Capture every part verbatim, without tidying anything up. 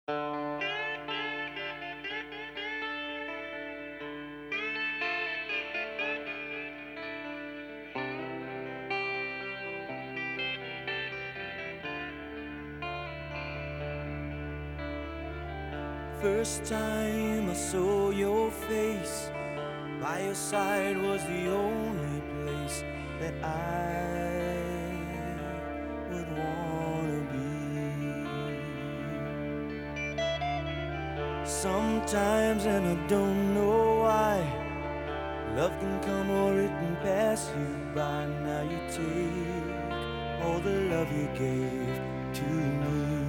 First time I saw your face, by your side was the only place that I would wanna be. Sometimes, and I don't know why, love can come or it can pass you by. Now you take all the love you gave to me.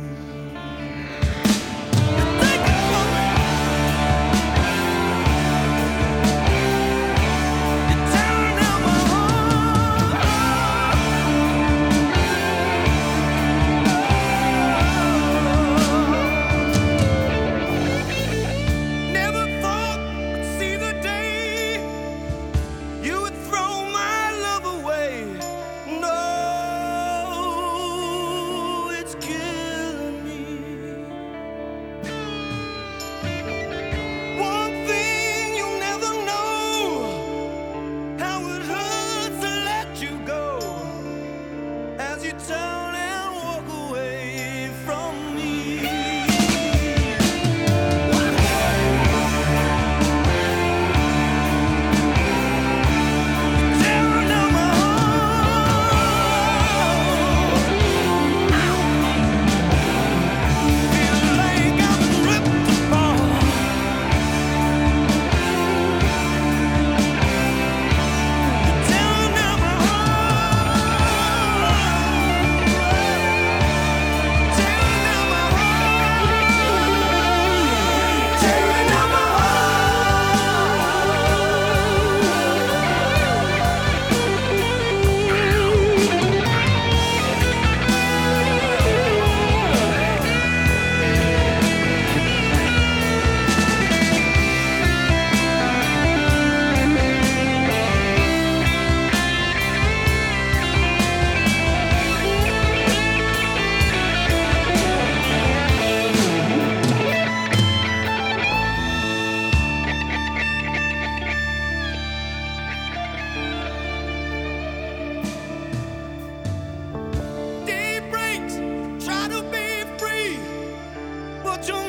But you